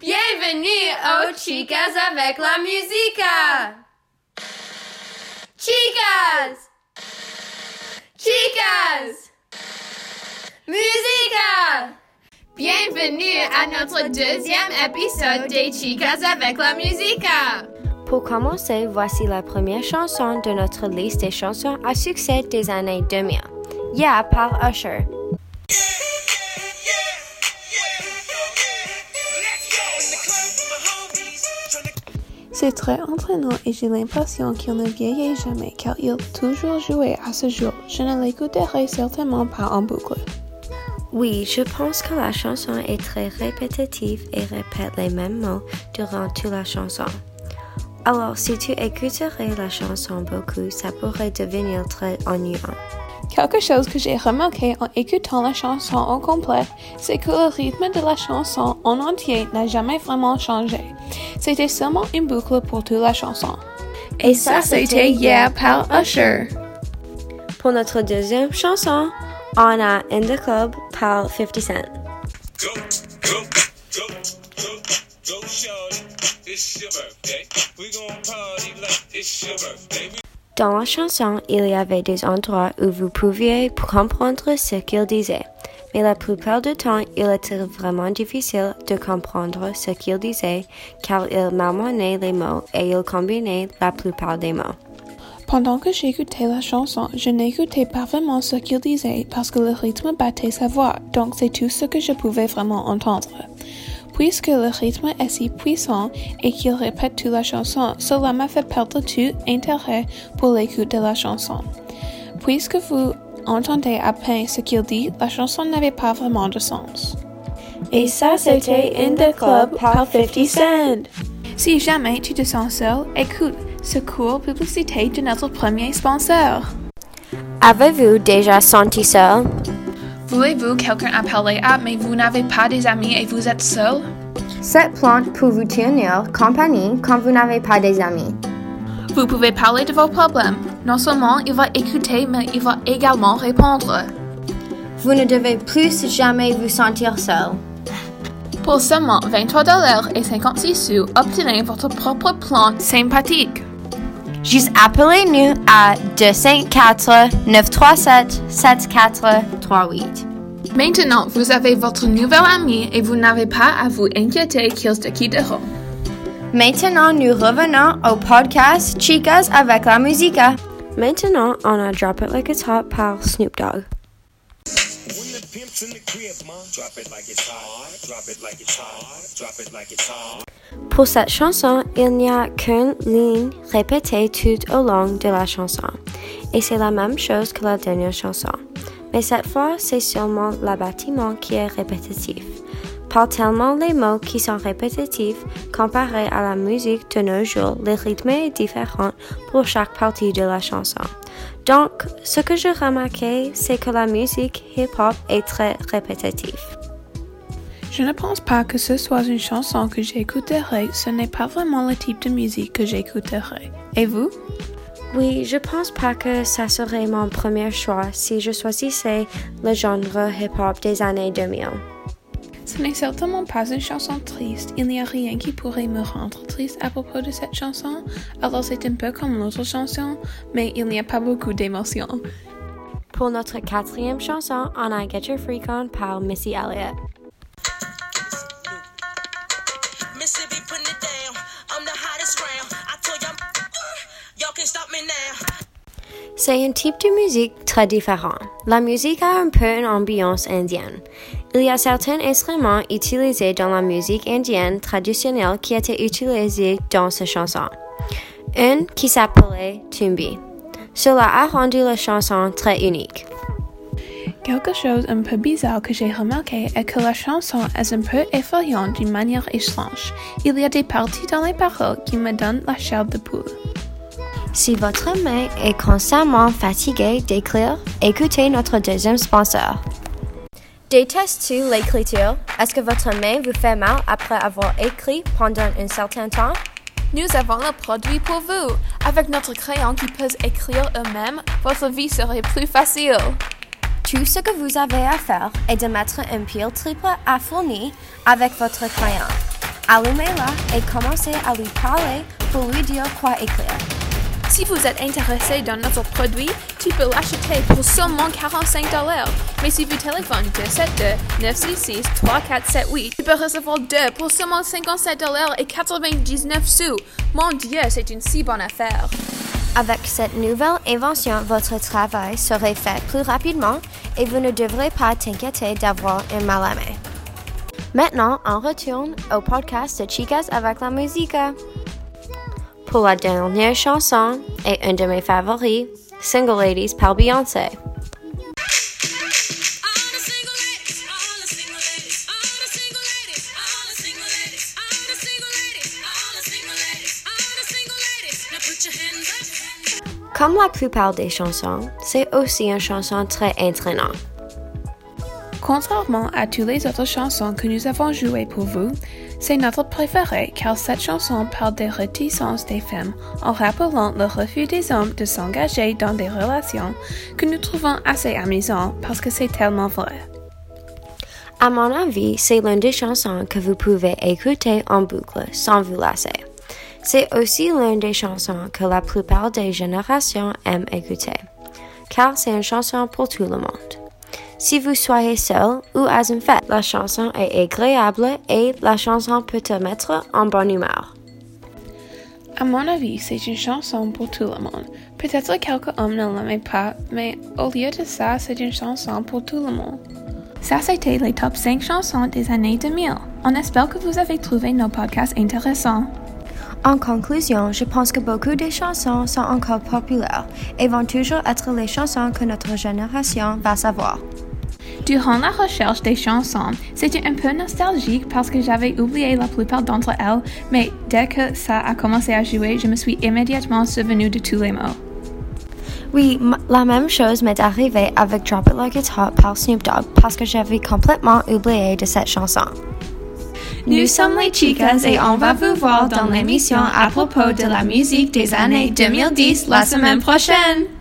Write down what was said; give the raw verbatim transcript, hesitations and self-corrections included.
Bienvenue aux Chicas avec la musica! Chicas! Chicas! Musica! Bienvenue à notre deuxième épisode des Chicas avec la musica! Pour commencer, voici la première chanson de notre liste des chansons à succès des années deux mille. Yeah par Usher. C'est très entraînant et j'ai l'impression qu'il ne vieillit jamais car il est toujours joué à ce jour. Je ne l'écouterai certainement pas en boucle. Oui, je pense que la chanson est très répétitive et répète les mêmes mots durant toute la chanson. Alors, si tu écouterais la chanson beaucoup, ça pourrait devenir très ennuyant. Quelque chose que j'ai remarqué en écoutant la chanson au complet, c'est que le rythme de la chanson en entier n'a jamais vraiment changé. C'était seulement une boucle pour toute la chanson. Et ça, c'était Yeah par Usher. Pour notre deuxième chanson, on a In the Club par fifty Cent. Go, go, go, go, go, shorty. It's your birthday. We gon' party like it's your birthday. Dans la chanson, il y avait des endroits où vous pouviez comprendre ce qu'il disait, mais la plupart du temps, il était vraiment difficile de comprendre ce qu'il disait car il marmonnait les mots et il combinait la plupart des mots. Pendant que j'écoutais la chanson, je n'écoutais pas vraiment ce qu'il disait parce que le rythme battait sa voix, donc c'est tout ce que je pouvais vraiment entendre. Puisque le rythme est si puissant et qu'il répète toute la chanson, cela m'a fait perdre tout intérêt pour l'écoute de la chanson. Puisque vous entendez à peine ce qu'il dit, la chanson n'avait pas vraiment de sens. Et ça, c'était In the Club par fifty Cent. Si jamais tu te sens seul, écoute ce court publicité de notre premier sponsor. Avez-vous déjà senti seul? Voulez-vous quelqu'un à parler à, mais vous n'avez pas des amis et vous êtes seul? Cette plante peut vous tenir compagnie quand vous n'avez pas des amis. Vous pouvez parler de vos problèmes. Non seulement il va écouter, mais il va également répondre. Vous ne devez plus jamais vous sentir seul. Pour seulement vingt-trois dollars et cinquante-six sous, obtenez votre propre plante sympathique. Juste appelez-nous à deux cinq quatre, neuf trois sept, sept quatre trois huit. Maintenant, vous avez votre nouvel ami et vous n'avez pas à vous inquiéter qu'ils te quitteront. Maintenant, nous revenons au podcast Chicas avec la musica. Maintenant, on a Drop It Like It's Hot par Snoop Dogg. Pour cette chanson, il n'y a qu'une ligne répétée tout au long de la chanson, et c'est la même chose que la dernière chanson. Mais cette fois, c'est seulement le bâtiment qui est répétitif. Par tellement les mots qui sont répétitifs, comparé à la musique de nos jours, le rythme est différent pour chaque partie de la chanson. Donc, ce que j'ai remarqué, c'est que la musique hip-hop est très répétitive. Je ne pense pas que ce soit une chanson que j'écouterai, ce n'est pas vraiment le type de musique que j'écouterai. Et vous? Oui, je pense pas que ça serait mon premier choix si je choisissais le genre hip-hop des années deux mille. Ce n'est certainement pas une chanson triste, il n'y a rien qui pourrait me rendre triste à propos de cette chanson, alors c'est un peu comme l'autre chanson, mais il n'y a pas beaucoup d'émotions. Pour notre quatrième chanson, on a Get Your Freak On par Missy Elliott. C'est un type de musique très différent. La musique a un peu une ambiance indienne. Il y a certains instruments utilisés dans la musique indienne traditionnelle qui étaient utilisés dans cette chanson. Un qui s'appelait Tumbi. Cela a rendu la chanson très unique. Quelque chose un peu bizarre que j'ai remarqué est que la chanson est un peu effrayante d'une manière étrange. Il y a des parties dans les paroles qui me donnent la chair de poule. Si votre main est constamment fatiguée d'écrire, écoutez notre deuxième sponsor. Détestes-tu l'écriture? Est-ce que votre main vous fait mal après avoir écrit pendant un certain temps? Nous avons le produit pour vous. Avec notre crayon qui peut écrire eux-mêmes, votre vie serait plus facile. Tout ce que vous avez à faire est de mettre un pile triple à fournir avec votre crayon. Allumez-la et commencez à lui parler pour lui dire quoi écrire. Si vous êtes intéressé dans notre produit, tu peux l'acheter pour seulement quarante-cinq dollars. Mais si vous téléphonez deux sept deux, neuf six six, trois quatre sept huit, tu peux recevoir deux pour seulement cinquante-sept dollars et quatre-vingt-dix-neuf sous. Mon Dieu, c'est une si bonne affaire. Avec cette nouvelle invention, votre travail serait fait plus rapidement et vous ne devrez pas t'inquiéter d'avoir un mal à main. Maintenant, on retourne au podcast de Chicas avec la musique. Pour la dernière chanson et un de mes favoris, Single Ladies par Beyoncé. Comme la plupart des chansons, c'est aussi une chanson très entraînante. Contrairement à toutes les autres chansons que nous avons jouées pour vous, c'est notre préférée car cette chanson parle des réticences des femmes en rappelant le refus des hommes de s'engager dans des relations que nous trouvons assez amusant parce que c'est tellement vrai. À mon avis, c'est l'une des chansons que vous pouvez écouter en boucle sans vous lasser. C'est aussi l'une des chansons que la plupart des générations aiment écouter, car c'est une chanson pour tout le monde. Si vous soyez seul ou à une fête, la chanson est agréable et la chanson peut te mettre en bonne humeur. À mon avis, c'est une chanson pour tout le monde. Peut-être quelques hommes ne l'aimaient pas, mais au lieu de ça, c'est une chanson pour tout le monde. Ça, c'était les top cinq chansons des années deux mille. On espère que vous avez trouvé nos podcasts intéressants. En conclusion, je pense que beaucoup de chansons sont encore populaires et vont toujours être les chansons que notre génération va savoir. Durant la recherche des chansons, c'était un peu nostalgique parce que j'avais oublié la plupart d'entre elles, mais dès que ça a commencé à jouer, je me suis immédiatement souvenu de tous les mots. Oui, m- la même chose m'est arrivée avec Drop It Like It's Hot par Snoop Dogg parce que j'avais complètement oublié de cette chanson. Nous sommes les Chicas et on va vous voir dans l'émission à propos de la musique des années deux mille dix la semaine prochaine.